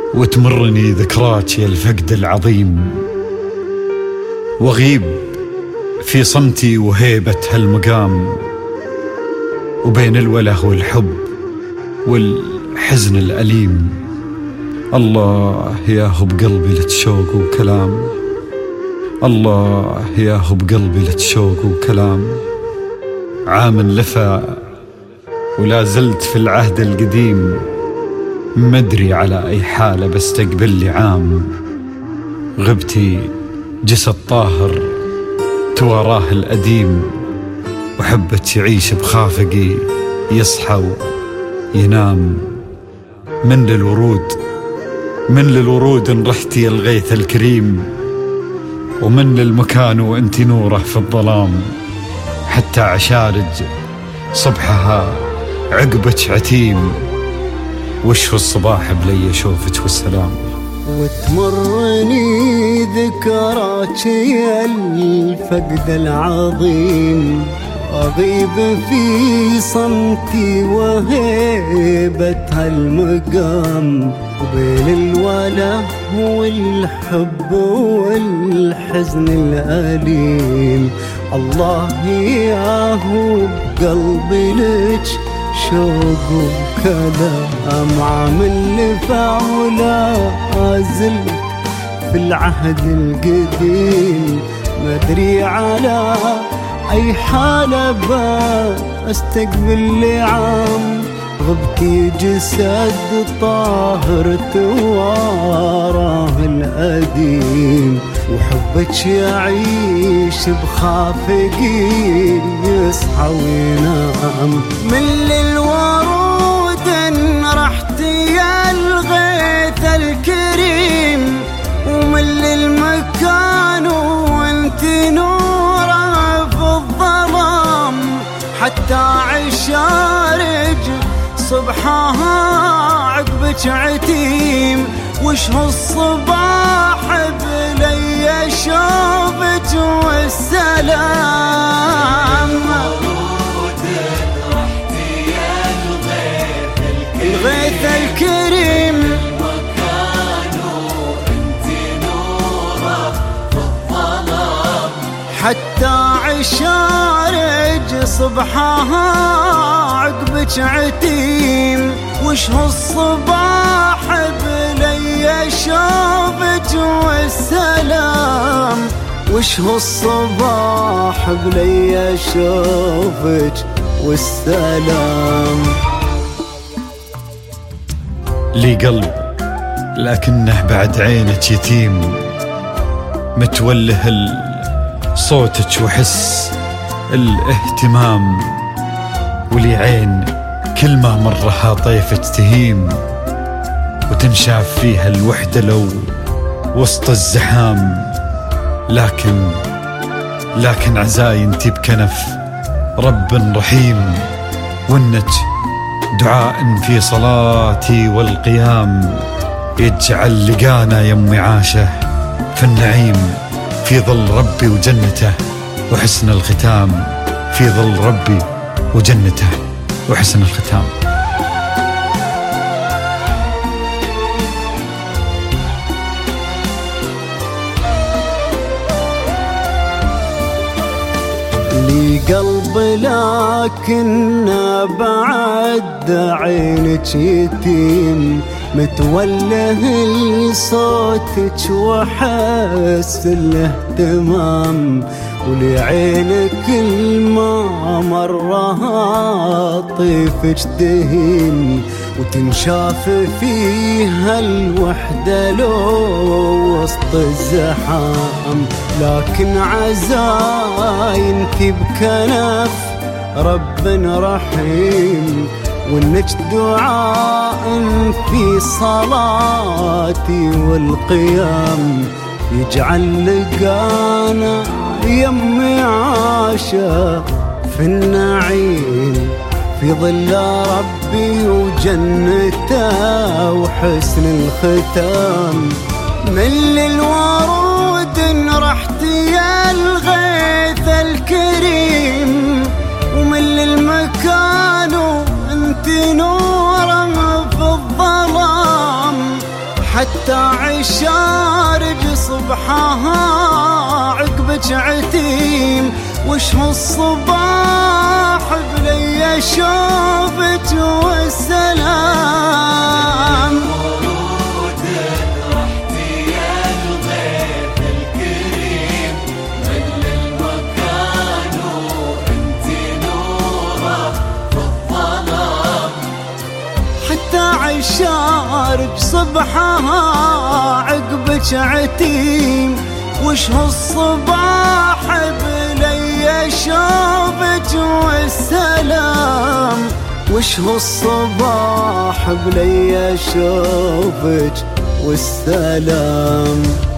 وتمرني ذكراك يا الفقد العظيم، واغيب في صمتي وهيبة هالمقام، وبين الوله والحب والحزن الأليم. الله ياهو بقلبي لتشوق وكلام، الله ياهو بقلبي لتشوق وكلام. عام لفا ولا زلت في العهد القديم، مدري على أي حالة بستقبل لي عام. غبتي جسد طاهر تواراه الأديم، وحبت يعيش بخافقي يصحى وينام. من للورود إن رحتي الغيث الكريم، ومن للمكان وانتي نوره في الظلام. حتى عشارج صبحها عقبك عتيم، وش هو الصباح بلي شوفك والسلام. وتمرني ذكراك يا الفقد العظيم، أغيب في صمتي وهيبة هالمقام، وبين الوله والحب والحزن الأليم. الله ياهو بقلبي لك شوق وكلام. عام لفا ولا زلت في العهد القديم، مدري على أي حالة بستقبل لي عام. غبتي جسد طاهر تواراه الأديم، وحبك يعيش بخافقي يصحى وينام. من للورود إن رحتي يا الغيث الكريم، ومن للمكان وانت نوره في الظلام. حتى عشارج صبحها عقبك عتيم، وش هالصباح بلي شوفك والسلام. الغيث الكريم، حتى عشارج صبحها عقبك عتيم، وش هالصباح بلي شوفك والسلام. وش هالصباح بلي شوفك والسلام. لي قلب لكنه بعد عينك يتيم، متوله صوتك وحس الاهتمام. ولي عين كل ما مرها طيفك تهيم، وتنشاف فيها الوحدة لو وسط الزحام. لكن عزاي انتي بكنف رب رحيم، وانك دعاء في صلاتي والقيام. يجعل لقانا يمي عاشه في النعيم، في ظل ربي وجنته وحسن الختام. في ظل ربي وجنته وحسن الختام. لي قلب لكن بعد عينك يتيم، متوله لصوتك وحس الاهتمام. ولعينك الما مرها طيفك تهيم، وتنشاف فيها الوحدة لو وسط الزحام. لكن عزاي انتي بكنف رب رحيم، وانك دعاء في صلاتي والقيام. يجعل لقانا يمي عاشا في النعيم، في ظل ربي وجنته وحسن الختام. من للورود إن رحتي يا الغيث الكريم، ومن للمكان انت نورا في الظلام. حتى عشارج صبحها عقبك عتيم، وش هالصباح بلي شوفك والسلام. ورودك رحتي يا الغيث الكريم، مل المكان وانت نوره في الظلام. حتى عشارج صبحها عقبك عتيم، وش هالصباح بلي شوفك والسلام. وش هالصباح بلي شوفك والسلام.